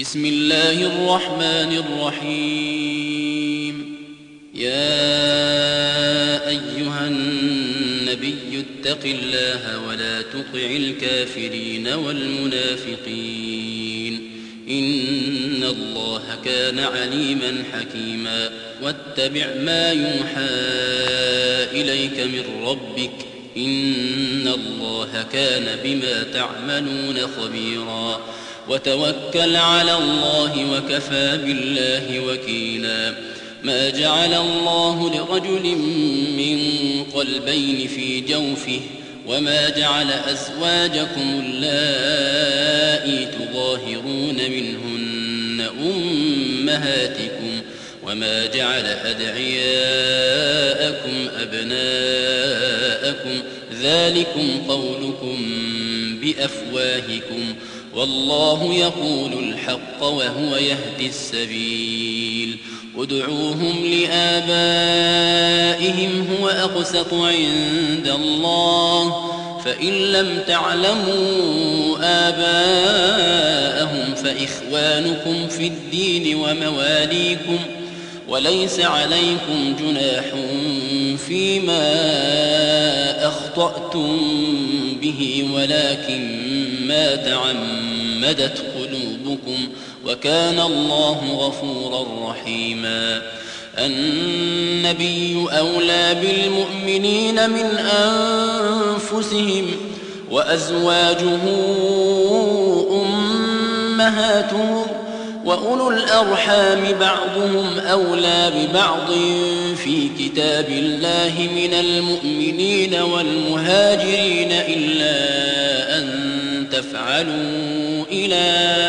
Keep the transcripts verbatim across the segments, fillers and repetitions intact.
بسم الله الرحمن الرحيم. يا أيها النبي اتق الله ولا تطع الكافرين والمنافقين إن الله كان عليما حكيما. واتبع ما يوحى إليك من ربك إن الله كان بما تعملون خبيرا. وتوكل على الله وكفى بالله وكيلا. ما جعل الله لرجل من قلبين في جوفه وما جعل أزواجكم اللائي تظاهرون منهن أمهاتكم وما جعل أدعياءكم أبناءكم ذلكم قولكم بأفواهكم والله يقول الحق وهو يهدي السبيل. ادعوهم لآبائهم هو أقسط عند الله فإن لم تعلموا آباءهم فإخوانكم في الدين ومواليكم وليس عليكم جناح فيما أخطأتم به ولكن ما تعمدت قلوبكم وكان الله غفورا رحيما. النبي أولى بالمؤمنين من أنفسهم وأزواجه أمهاتهم وأولو الأرحام بعضهم أولى ببعض في كتاب الله من المؤمنين والمهاجرين إلا أن تفعلوا إلى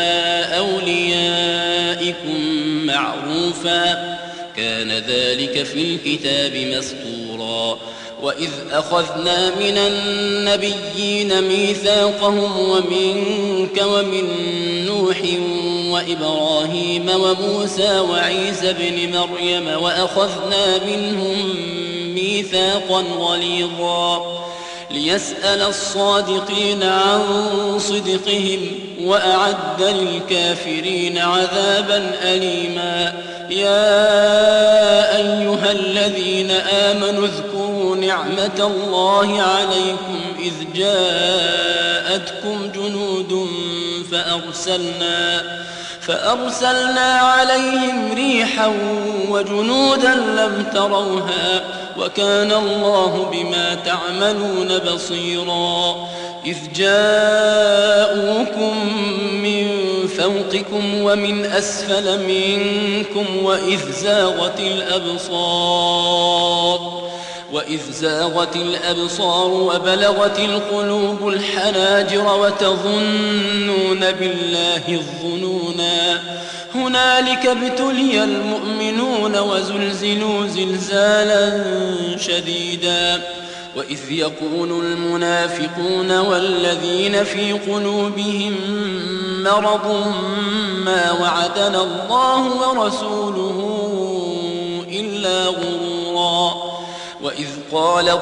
أوليائكم معروفا كان ذلك في الكتاب مسطورا. وإذ أخذنا من النبيين ميثاقهم ومنك ومن نوح وإبراهيم وموسى وعيسى بن مريم وأخذنا منهم ميثاقا غليظا ليسأل الصادقين عن صدقهم وأعد للكافرين عذابا أليما. يا أيها الذين آمنوا اذكروا نعمة الله عليكم إذ جاءتكم جنود فأرسلنا فأرسلنا عليهم ريحا وجنودا لم تروها وكان الله بما تعملون بصيرا. إذ جاءوكم من فوقكم ومن أسفل منكم وإذ زاغت الأبصار وإذ زاغت الأبصار وبلغت القلوب الحناجر وتظنون بالله الظنونا. هنالك ابتلي المؤمنون وزلزلوا زلزالا شديدا. وإذ يقول المنافقون والذين في قلوبهم مرض ما وعدنا الله ورسوله إلا غرورا. وإذ قالت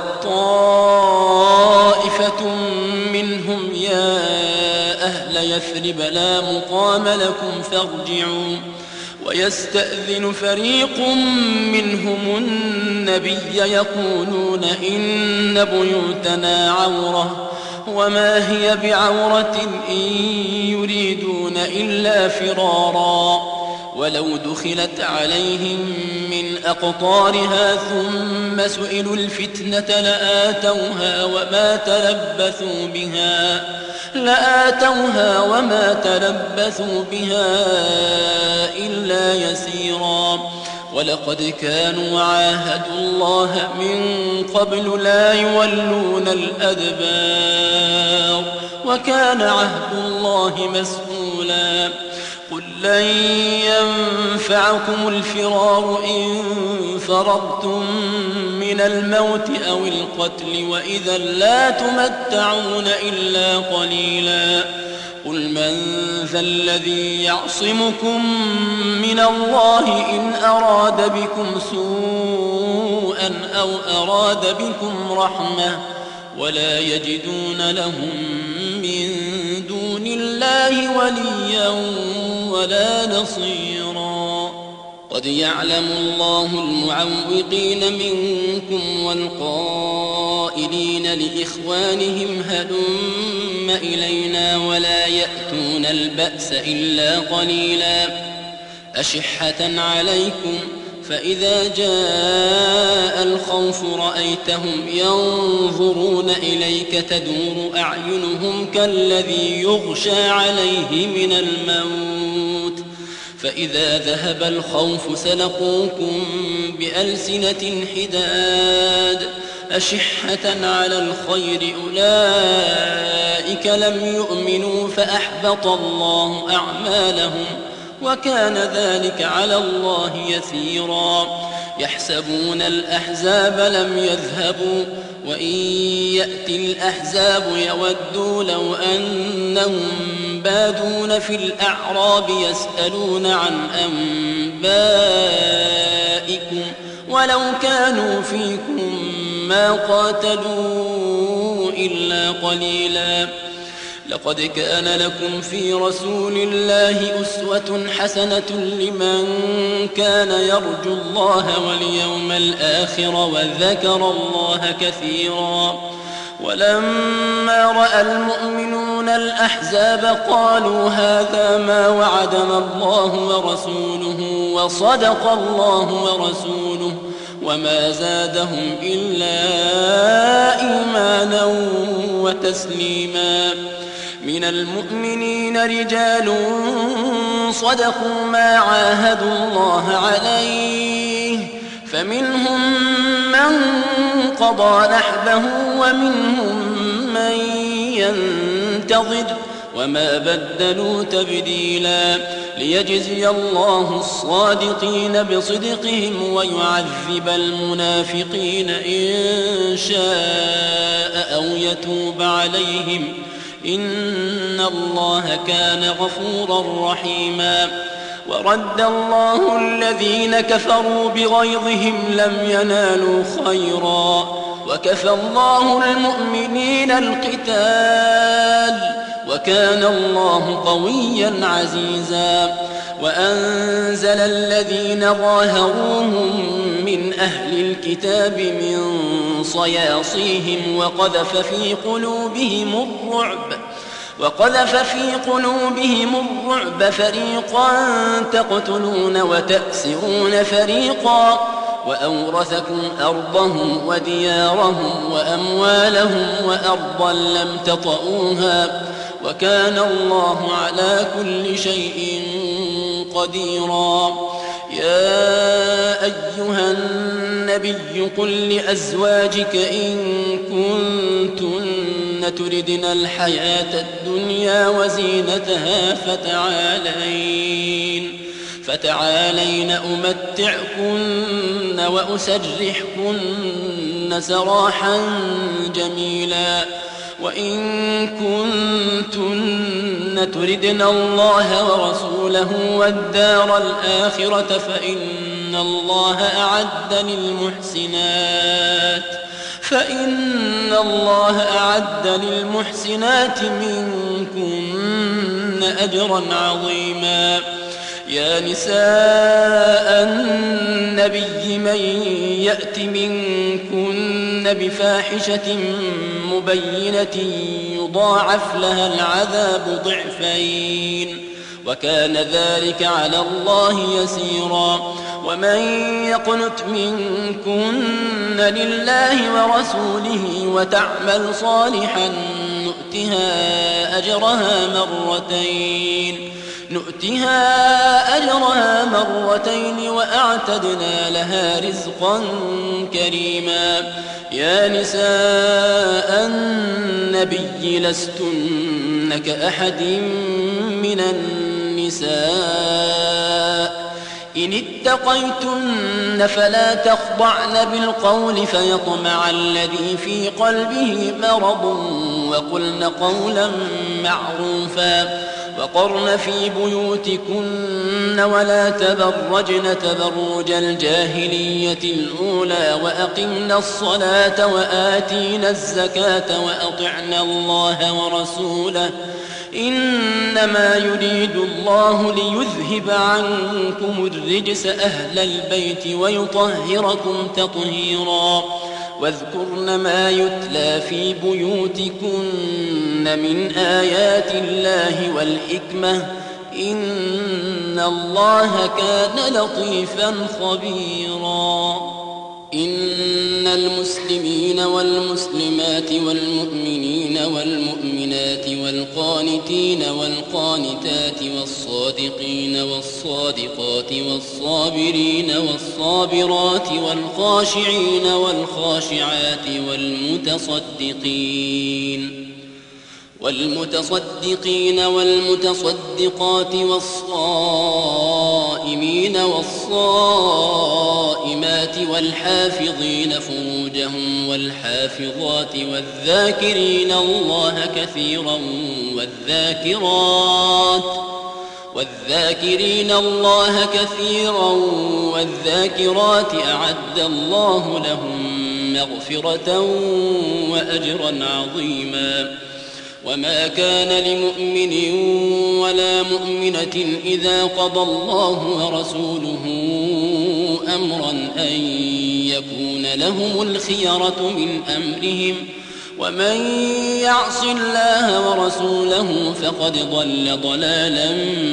طائفة منهم يا أهل يثرب لا مقام لكم فارجعوا ويستأذن فريق منهم النبي يقولون إن بيوتنا عورة وما هي بعورة إن يريدون إلا فرارا. ولو دخلت عليهم من أقطارها ثم سئلوا الفتنة لآتوها وما تلبثوا بها لآتوها وما تلبثوا بها إلا يسيرا. ولقد كانوا عاهدوا الله من قبل لا يولون الأدبار وكان عهد الله مسؤولا. قل لن ينفعكم الفرار إن فررتم من الموت أو القتل وإذا لا تمتعون إلا قليلا. قل من ذا الذي يعصمكم من الله إن أراد بكم سوءا أو أراد بكم رحمة ولا يجدون لهم من دون الله وليا ولا نصيرا. قد يعلم الله المعوقين منكم والقائلين لإخوانهم هلم إلينا ولا يأتون البأس إلا قليلا أشحة عليكم فإذا جاء الخوف رأيتهم ينظرون إليك تدور أعينهم كالذي يغشى عليه من الموت فإذا ذهب الخوف سلقوكم بألسنة حداد أشحة على الخير أولئك لم يؤمنوا فأحبط الله أعمالهم وكان ذلك على الله يسيرا. يحسبون الأحزاب لم يذهبوا وإن يأتي الأحزاب يودوا لو أنهم بادون في الأعراب يسألون عن أنبائكم ولو كانوا فيكم ما قاتلوا إلا قليلا. لقد كان لكم في رسول الله أسوة حسنة لمن كان يرجو الله واليوم الآخر وذكر الله كثيرا. ولما رأى المؤمنون الأحزاب قالوا هذا ما وعدنا الله ورسوله وصدق الله ورسوله وما زادهم إلا إيمانا وتسليما. من المؤمنين رجال صدقوا ما عاهدوا الله عليه فمنهم من قضى نحبه ومنهم من ينتظر وما بدلوا تبديلا ليجزي الله الصادقين بصدقهم ويعذب المنافقين إن شاء أو يتوب عليهم إن الله كان غفورا رحيما. ورد الله الذين كفروا بغيظهم لم ينالوا خيرا وكفى الله المؤمنين القتال وكان الله قويا عزيزا. وأنزل الذين ظاهروهم من أهل الكتاب من صياصيهم وقذف في قلوبهم الرعب وقذف في قلوبهم الرعب فريقا تقتلون وتأسرون فريقا وأورثكم أرضهم وديارهم وأموالهم وأرضا لم تطئوها وكان الله على كل شيء قديرا. يا أيها النبي قل لأزواجك إن كنتن تردن الحياة الدنيا وزينتها فتعالين فتعالين أمتعكن وأسرحكن سراحا جميلا. وإن كنتن تردن الله ورسوله والدار الآخرة فإن الله أعد للمحسنات فإن الله أعد للمحسنات منكن أجرا عظيما. يا نساء النبي من يأت منكن بفاحشة مبينة يضاعف لها العذاب ضعفين وكان ذلك على الله يسيرا. ومن يقنت منكن لله ورسوله وتعمل صالحا نؤتها أجرها مرتين نؤتها أجرها مرتين وأعتدنا لها رزقا كريما. يا نساء النبي لستن كأحد من النساء إن اتقيتن فلا تخضعن بالقول فيطمع الذي في قلبه مرض وقلن قولا معروفا وقرن في بيوتكن ولا تبرجن تبرج الجاهلية الأولى وأقمن الصلاة وآتينا الزكاة وأطعن الله ورسوله إنما يريد الله ليذهب عنكم الرجس أهل البيت ويطهركم تطهيرا واذكرن ما يتلى في بيوتكن من آيات الله والحكمة إن الله كان لطيفا خبيرا إن المسلمين والمسلمات والمؤمنين والمؤمنات والقانتين والقانتات والصادقين والصادقات والصابرين والصابرات والخاشعين والخاشعات والمتصدقين والمتصدقين والمتصدقات والصائمين والصائمات والحافظين فروجهم والحافظات والذاكرين الله كثيرا والذاكرات والذاكرين الله كثيرا والذاكرات أعد الله لهم مغفرة وأجرا عظيما وما كان لمؤمن ولا مؤمنة إذا قضى الله ورسوله أمرا أن يكون لهم الخيرة من أمرهم ومن يعص الله ورسوله فقد ضل ضلالا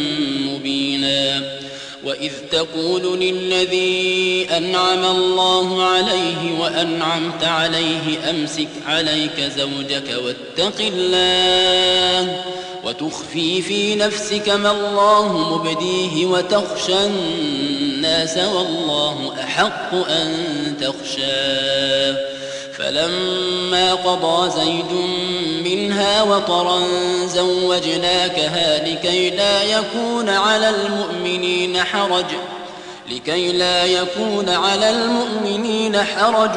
مبينا وإذ تقول للذي أنعم الله عليه وأنعمت عليه أمسك عليك زوجك واتق الله وتخفي في نفسك ما الله مبديه وتخشى الناس والله أحق أن تخشاه فلما قضى زيد منها وطرا زوجناكها لكي لا يكون على المؤمنين حرج لكي لا يكون على المؤمنين حرج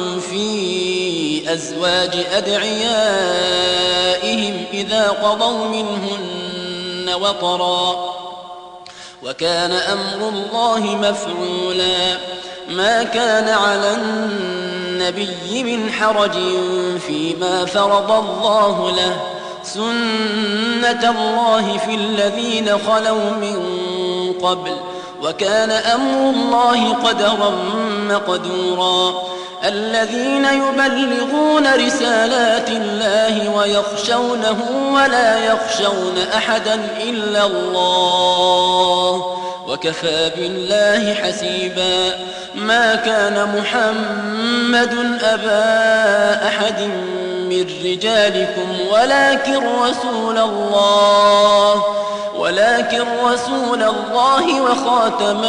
في أزواج أدعيائهم إذا قضوا منهن وطرا وكان أمر الله مفعولا ما كان على النبي من حرج فيما فرض الله له سنة الله في الذين خلوا من قبل وكان أمر الله قدرا مقدورا الذين يبلغون رسالات الله ويخشونه ولا يخشون أحدا إلا الله وكفى بالله حسيبا ما كان محمد أبا أحد من رجالكم ولكن رسول الله ولكن رسول الله وخاتم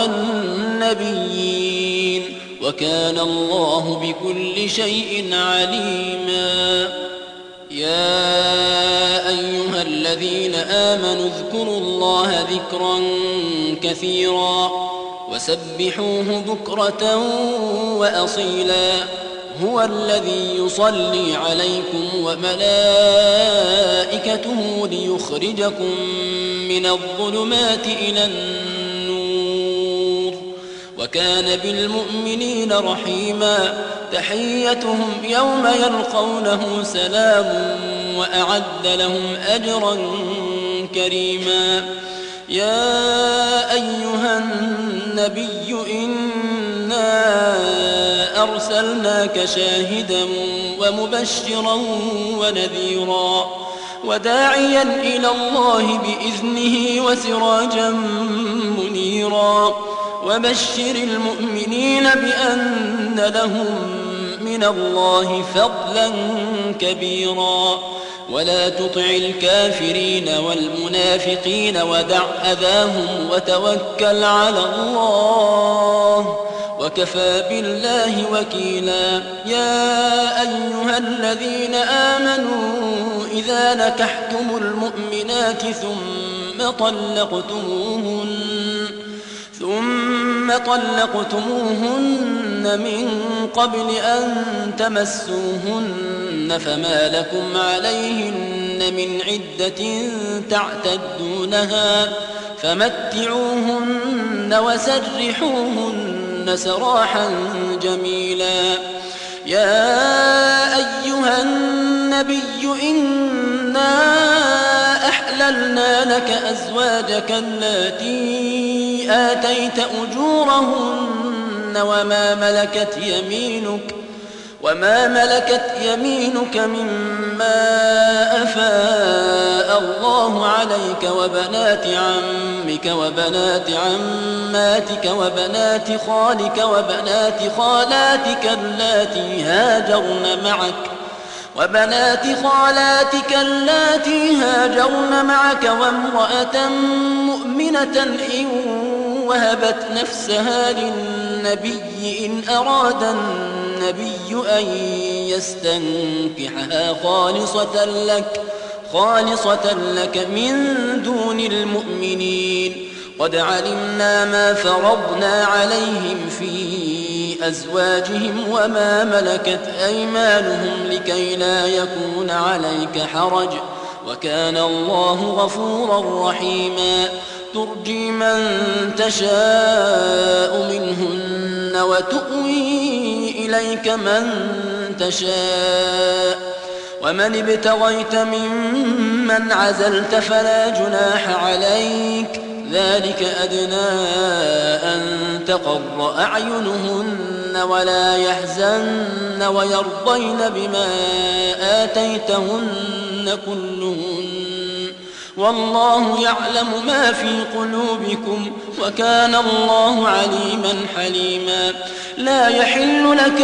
النبيين وكان الله بكل شيء عليما يا أيها الذين آمنوا اذكروا الله ذكرا كثيرا وسبحوه بكرة وأصيلا هو الذي يصلي عليكم وملائكته ليخرجكم من الظلمات إلى النور وكان بالمؤمنين رحيما تحيتهم يوم يلقونه سلام وأعد لهم أجرا كريما يا أيها النبي إنا أرسلناك شاهدا ومبشرا ونذيرا وداعيا إلى الله بإذنه وسراجا منيرا وبشر المؤمنين بأن لهم من الله فضلا كبيرا ولا تطع الكافرين والمنافقين ودع أذاهم وتوكل على الله وكفى بالله وكيلا يا أيها الذين آمنوا إذا نكحتم المؤمنات ثم طلقتموهن ثم طلقتموهن من قبل أن تمسوهن فما لكم عليهن من عدة تعتدونها فمتعوهن وسرحوهن سراحا جميلا يا أيها النبي إنا أحلى أحللنا لك أزواجك اللاتي آتيت أجورهن وما ملكت يمينك وما ملكت يمينك مما أفاء الله عليك وبنات عمك وبنات عماتك وبنات خالك وبنات خالاتك اللاتي هاجرن معك وبنات خالاتك اللاتي هاجرن معك وامرأة مؤمنة إن وهبت نفسها للنبي إن أراد النبي أن يستنكحها خالصة لك خالصة لك من دون المؤمنين قد علمنا ما فرضنا عليهم في أزواجهم وما ملكت أيمانهم لكي لا يكون عليك حرج وكان الله غفورا رحيما ترجي من تشاء منهن وتؤوي إليك من تشاء ومن ابتغيت ممن عزلت فلا جناح عليك ذلك أدنى أن تقر أعينهن ولا يحزن ويرضين بما آتيتهن كلهن والله يعلم ما في قلوبكم وكان الله عليما حليما لا يحل لك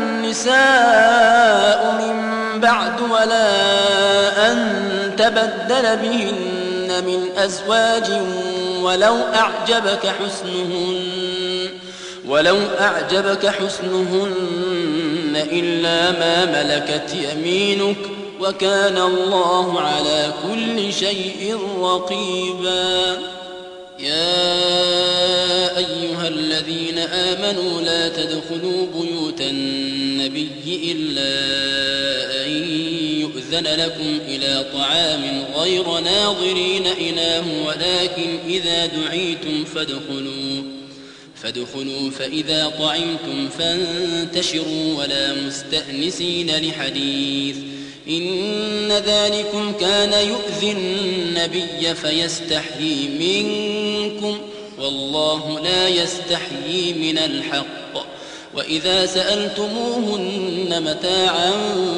النساء من بعد ولا أن تبدل بهن من أزواج ولو أعجبك حسنهن ولو أعجبك حسنهن إلا ما ملكت يمينك وكان الله على كل شيء رقيبا يا أيها الذين آمنوا لا تدخلوا بيوت النبي إلا أن يؤذن لكم إلى طعام غير ناظرين إناه ولكن إذا دعيتم فادخلوا فادخلوا فإذا طعمتم فانتشروا ولا مستأنسين لحديث إن ذلكم كان يؤذي النبي فيستحيي منكم والله لا يستحيي من الحق وإذا سألتموهن متاعا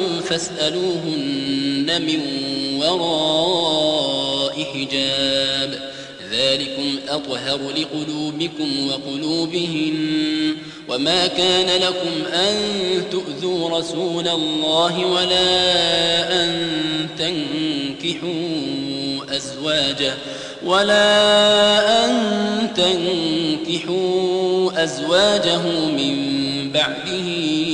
فاسألوهن من وراء حجاب ذلكم أطهر لقلوبكم وقلوبهن وما كان لكم أن تؤذوا رسول الله ولا أن تنكحوا أزواجه ولا أن تنكحوا أزواجه من بعده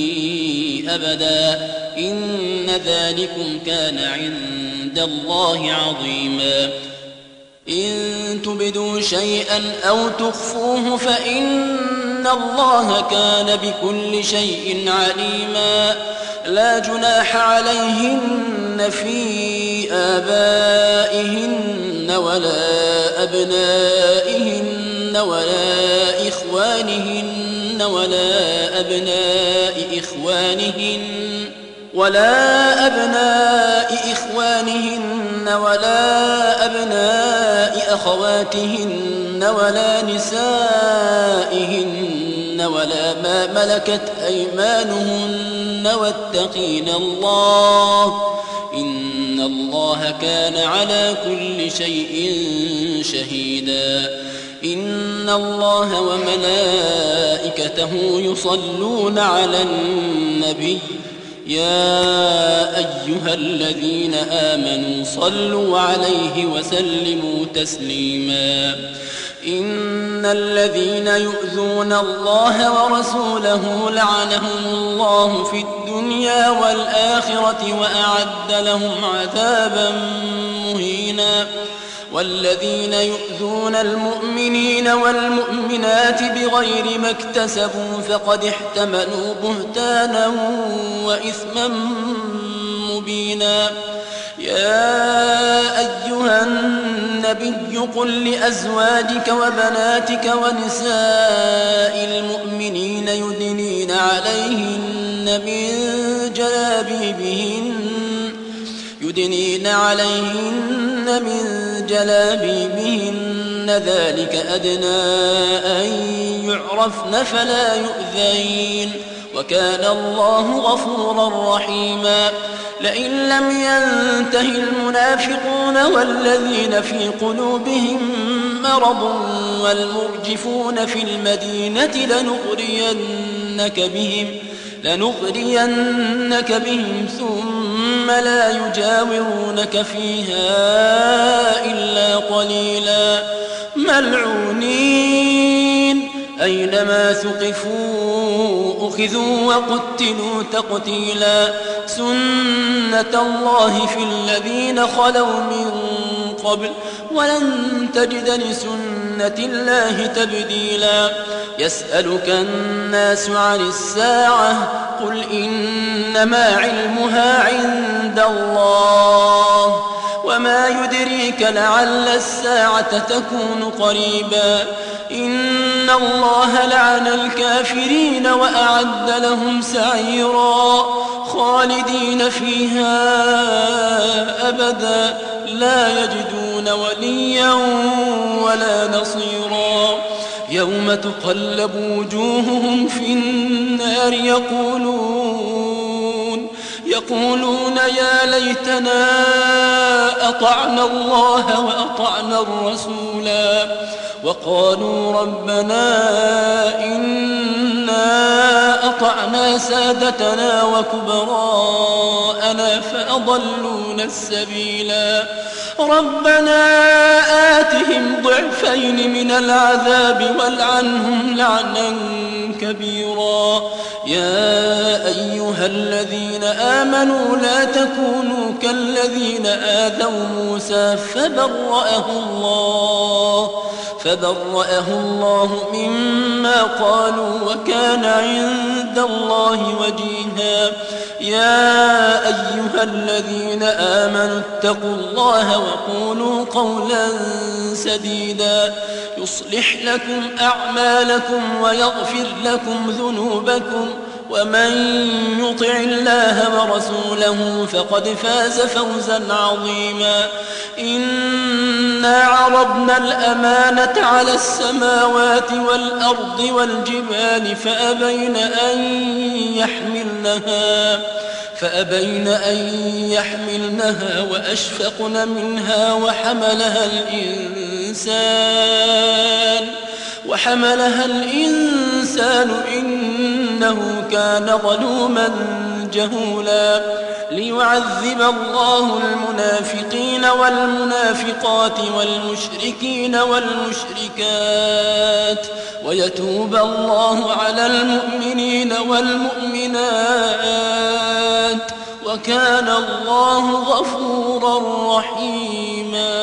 أبدا إن ذلكم كان عند الله عظيما إن تبدوا شيئا أو تخفوه فإن الله كان بكل شيء عليما لا جناح عليهن في آبائهن ولا أبنائهن ولا إخوانهن ولا أبناء إخوانهن ولا أبناء إخوانهن ولا أبناء أخواتهن ولا نسائهن ولا ما ملكت أيمانهن واتقين الله إن الله كان على كل شيء شهيدا إن الله وملائكته يصلون على النبي يا أيها الذين آمنوا صلوا عليه وسلموا تسليما إن الذين يؤذون الله ورسوله لعنهم الله في الدنيا والآخرة وأعد لهم عذابا مهينا والذين يؤذون المؤمنين والمؤمنات بغير ما اكتسبوا فقد احتملوا بهتانا وإثما مبينا يا أيها النبي قل لأزواجك وبناتك ونساء المؤمنين يدنين عليهن من جلابيبهن يدنين عليهن من جلابيبهن ذلك أدنى أن يعرفن فلا يؤذين وكان الله غفورا رحيما. لئن لم ينته المنافقون والذين في قلوبهم مرض والمرجفون في المدينة لنغرينك بهم لنغرينك بهم ثم لا يجاورونك فيها إلا قليلا ملعونين أينما ثقفوا أخذوا وقتلوا تقتيلا سنة الله في الذين خلوا من قبل ولن تجد لسنة الله تبديلا. يسألك الناس عن الساعة قل إنما علمها عند الله وما يدريك لعل الساعة تكون قريبا. إن الله لعن الكافرين وأعد لهم سعيرا خالدين فيها أبدا لا يجدون وليا ولا نصيرا. يوم تقلب وجوههم في النار يقولون يقولون يا ليتنا أطعنا الله وأطعنا الرسولا وقالوا ربنا إنا أطعنا سادتنا وكبراءنا فأضلونا السبيلا. ربنا آتهم ضعفين من العذاب والعنهم لعنا كبيرا. يا أيها الذين آمنوا لا تكونوا كالذين آذوا موسى فبرأه الله فبرأه الله مما قالوا وكان عند الله وجيها. يا أيها الذين آمنوا اتقوا الله وقولوا قولا سديدا يصلح لكم أعمالكم ويغفر لكم ذنوبكم ومن يطع الله ورسوله فقد فاز فوزا عظيما. إنا عرضنا الأمانة على السماوات والأرض والجبال فأبين أن يحملنها فأبين أن يحملنها وأشفقن منها وحملها الإنسان وحملها الإنسان إنه كان ظلوما جهولا. ليعذب الله المنافقين والمنافقات والمشركين والمشركات ويتوب الله على المؤمنين والمؤمنات وكان الله غفورا رحيما.